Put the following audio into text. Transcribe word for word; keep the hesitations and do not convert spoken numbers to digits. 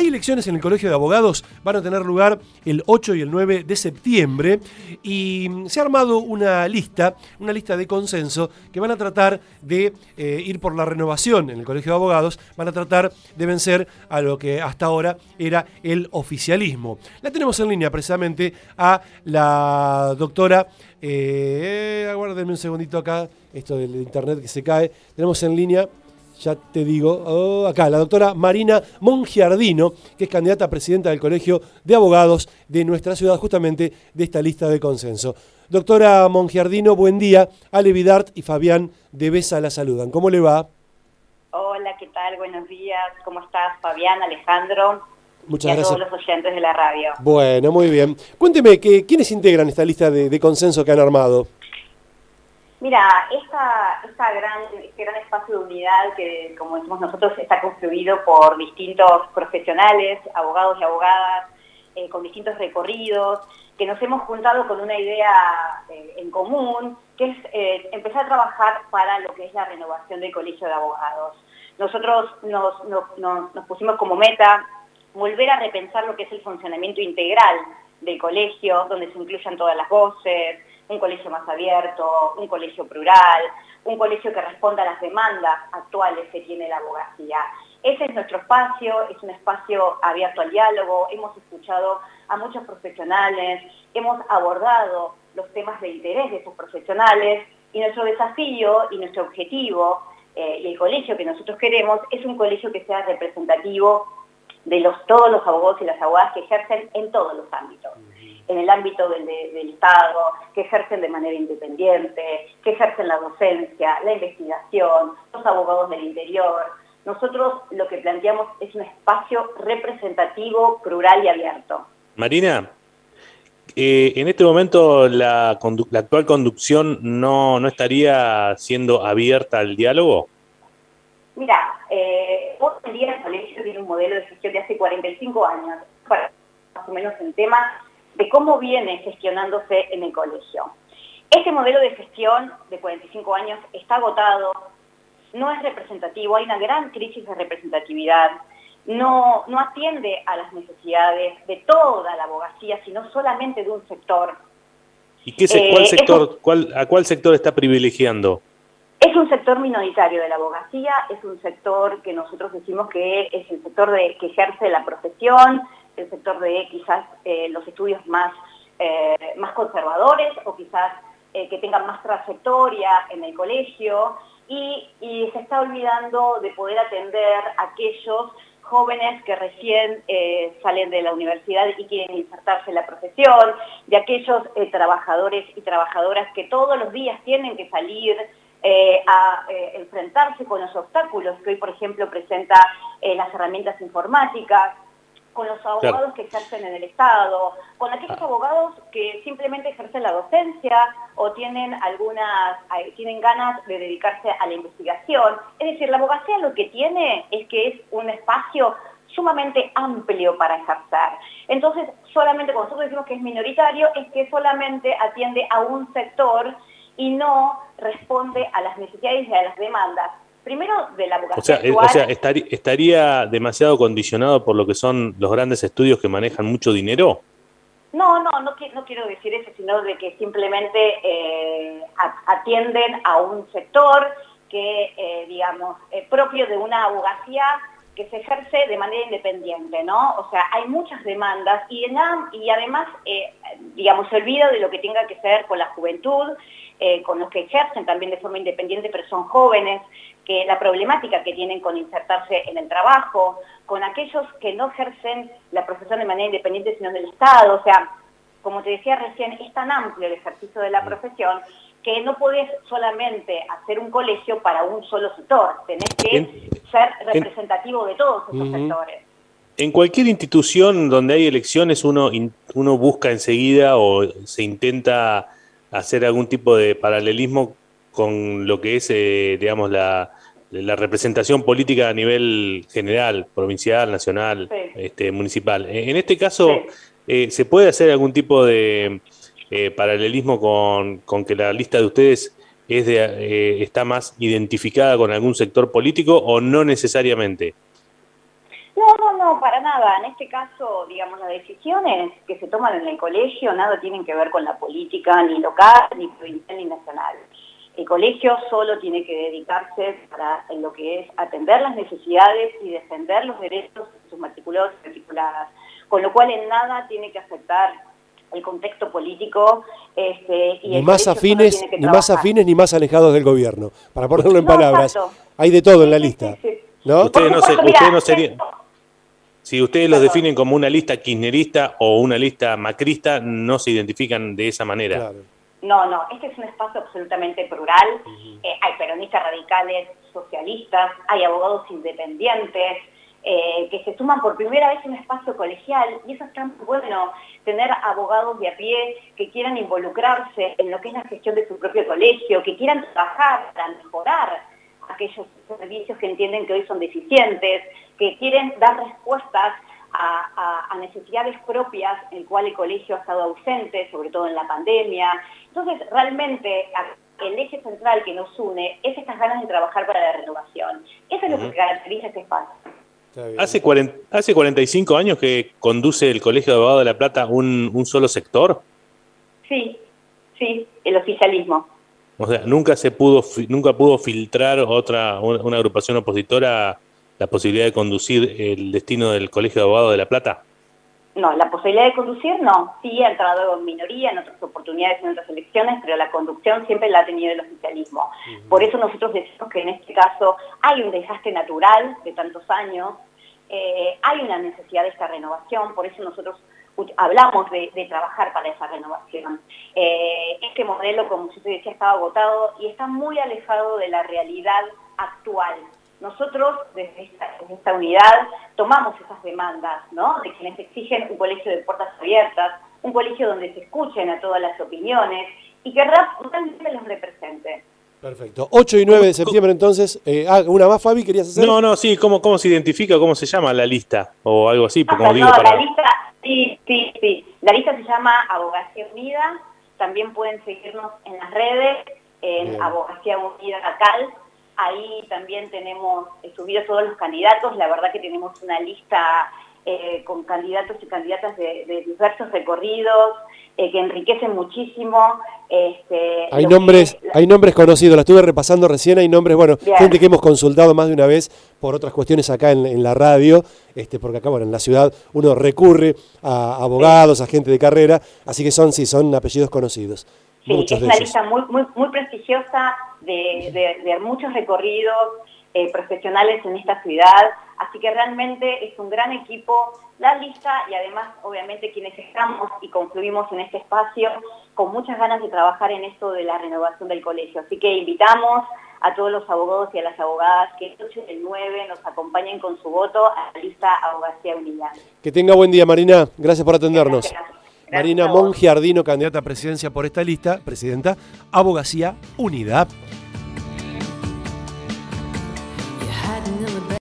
elecciones en el Colegio de Abogados, van a tener lugar el ocho y el nueve de septiembre y se ha armado una lista, una lista de consenso que van a tratar de eh, ir por la renovación en el Colegio de Abogados, van a tratar de vencer a lo que hasta ahora era el oficialismo. La tenemos en línea precisamente a la doctora, eh, aguárdenme un segundito acá, esto del internet que se cae, tenemos en línea... Ya te digo, oh, acá, la doctora Marina Mongiardino, que es candidata a presidenta del Colegio de Abogados de nuestra ciudad, justamente de esta lista de consenso. Doctora Mongiardino, buen día. Ale Vidart y Fabián de Besa la saludan. ¿Cómo le va? Hola, ¿qué tal? Buenos días. ¿Cómo estás, Fabián, Alejandro? Muchas y a gracias. todos los oyentes de la radio. Bueno, muy bien. Cuénteme, que, ¿quiénes integran esta lista de, de consenso que han armado? Mira, esta, esta gran, este gran espacio de unidad que, como decimos nosotros, está construido por distintos profesionales, abogados y abogadas, eh, con distintos recorridos, que nos hemos juntado con una idea eh, en común, que es eh, empezar a trabajar para lo que es la renovación del Colegio de Abogados. Nosotros nos, nos, nos, nos pusimos como meta volver a repensar lo que es el funcionamiento integral del colegio, donde se incluyan todas las voces, un colegio más abierto, un colegio plural, un colegio que responda a las demandas actuales que tiene la abogacía. Ese es nuestro espacio, es un espacio abierto al diálogo, hemos escuchado a muchos profesionales, hemos abordado los temas de interés de esos profesionales y nuestro desafío y nuestro objetivo eh, y el colegio que nosotros queremos es un colegio que sea representativo de los, todos los abogados y las abogadas que ejercen en todos los ámbitos. En el ámbito del, de, del Estado, que ejercen de manera independiente, que ejercen la docencia, la investigación, los abogados del interior. Nosotros lo que planteamos es un espacio representativo, plural y abierto. Marina, eh, en este momento la, la actual conducción no, no estaría siendo abierta al diálogo. Mira, eh, hoy en día el colegio tiene un modelo de gestión de hace cuarenta y cinco años, para más o menos en temas de cómo viene gestionándose en el colegio. Este modelo de gestión de cuarenta y cinco años está agotado, no es representativo, hay una gran crisis de representatividad, no, no atiende a las necesidades de toda la abogacía, sino solamente de un sector. ¿Y qué se, cuál eh, sector, eso, cuál, a cuál sector está privilegiando? Es un sector minoritario de la abogacía, es un sector que nosotros decimos que es el sector de, que ejerce la profesión, el sector de quizás eh, los estudios más, eh, más conservadores o quizás eh, que tengan más trayectoria en el colegio y, y se está olvidando de poder atender a aquellos jóvenes que recién eh, salen de la universidad y quieren insertarse en la profesión, de aquellos eh, trabajadores y trabajadoras que todos los días tienen que salir Eh, a eh, enfrentarse con los obstáculos que hoy, por ejemplo, presenta eh, las herramientas informáticas, con los abogados claro. que ejercen en el Estado, con aquellos abogados que simplemente ejercen la docencia o tienen algunas, tienen ganas de dedicarse a la investigación. Es decir, la abogacía lo que tiene es que es un espacio sumamente amplio para ejercer. Entonces, solamente cuando nosotros decimos que es minoritario, es que solamente atiende a un sector y no responde a las necesidades y a las demandas. Primero, de la abogacía O sea, actual. o sea estaría, ¿estaría demasiado condicionado por lo que son los grandes estudios que manejan mucho dinero? No, no, no, no quiero decir eso, sino de que simplemente eh, atienden a un sector que, eh, digamos, eh, propio de una abogacía que se ejerce de manera independiente, ¿no? O sea, hay muchas demandas y, y además, eh, digamos, se olvida de lo que tenga que ser con la juventud, eh, con los que ejercen también de forma independiente, pero son jóvenes, que la problemática que tienen con insertarse en el trabajo, con aquellos que no ejercen la profesión de manera independiente, sino del Estado. O sea, como te decía recién, es tan amplio el ejercicio de la profesión que no podés solamente hacer un colegio para un solo sector, tenés que en, ser representativo en, de todos esos uh-huh. sectores. En cualquier institución donde hay elecciones uno, uno busca enseguida o se intenta hacer algún tipo de paralelismo con lo que es, eh, digamos, la, la representación política a nivel general, provincial, nacional, sí. este, municipal. En este caso, sí. eh, ¿se puede hacer algún tipo de eh, paralelismo con, con que la lista de ustedes es de, eh, está más identificada con algún sector político o no necesariamente? No, no, no, para nada. En este caso, digamos, las decisiones que se toman en el colegio nada tienen que ver con la política, ni local, ni provincial, ni nacional. El colegio solo tiene que dedicarse para en lo que es atender las necesidades y defender los derechos de sus matriculados y matriculadas, con lo cual en nada tiene que afectar el contexto político. Este, y ni el más afines, ni más afines ni más alejados del gobierno, para ponerlo en no, palabras. Exacto. Hay de todo en la Sí, lista. sí, sí. ¿No? Ustedes no, se, Mira, ustedes no serían... esto, Si ustedes los Perdón. definen como una lista kirchnerista o una lista macrista, no se identifican de esa manera. Claro. No, no, este es un espacio absolutamente plural. Uh-huh. eh, hay peronistas radicales, socialistas, hay abogados independientes eh, que se suman por primera vez en un espacio colegial, y eso es tan bueno, tener abogados de a pie que quieran involucrarse en lo que es la gestión de su propio colegio, que quieran trabajar para mejorar aquellos servicios que entienden que hoy son deficientes, que quieren dar respuestas A, a, a necesidades propias en el cual el colegio ha estado ausente, sobre todo en la pandemia. Entonces, realmente, el eje central que nos une es estas ganas de trabajar para la renovación. Eso es uh-huh. lo que caracteriza este espacio. ¿Hace, cuarenta, ¿Hace cuarenta y cinco años que conduce el Colegio de Abogados de La Plata un, un solo sector? Sí, sí, el oficialismo. O sea, nunca se pudo, nunca pudo filtrar otra una, una agrupación opositora la posibilidad de conducir el destino del Colegio de Abogados de La Plata. No, la posibilidad de conducir no. Sí ha entrado en minoría en otras oportunidades, en otras elecciones, pero la conducción siempre la ha tenido el oficialismo. Uh-huh. Por eso nosotros decimos que en este caso hay un desgaste natural de tantos años, eh, hay una necesidad de esta renovación, por eso nosotros hablamos de, de trabajar para esa renovación. Eh, este modelo, como yo te decía, estaba agotado y está muy alejado de la realidad actual. Nosotros, desde esta, desde esta unidad, tomamos esas demandas, ¿no?, de quienes exigen un colegio de puertas abiertas, un colegio donde se escuchen a todas las opiniones y que realmente los represente. Perfecto. ocho y nueve de septiembre, entonces. Eh, ah, ¿una más, Fabi, querías hacer? No, no, sí. ¿Cómo, cómo se identifica, cómo se llama la lista? O algo así, Ah, como no, digo, la para... lista, sí, sí, sí. La lista se llama Abogacía Unida. También pueden seguirnos en las redes, en Bien. Abogacía Unida Cal. Ahí también tenemos subidos todos los candidatos. La verdad que tenemos una lista eh, con candidatos y candidatas de, de diversos recorridos eh, que enriquecen muchísimo. Este, hay nombres que, hay nombres conocidos, la estuve repasando recién, hay nombres, bueno, bien. gente que hemos consultado más de una vez por otras cuestiones acá en, en la radio, este, porque acá, bueno, en la ciudad uno recurre a abogados, a gente de carrera, así que son, sí, son apellidos conocidos. Sí, muchos es de una ellos. lista muy, muy, muy prestigiosa de, de, de muchos recorridos eh, profesionales en esta ciudad, así que realmente es un gran equipo la lista y además obviamente quienes estamos y confluimos en este espacio con muchas ganas de trabajar en esto de la renovación del colegio, así que invitamos a todos los abogados y a las abogadas que el ocho y el nueve nos acompañen con su voto a la lista Abogacía Unida. Que tenga buen día, Marina, gracias por atendernos. Gracias. Marina Mongiardino, candidata a presidencia por esta lista, presidenta, Abogacía Unida.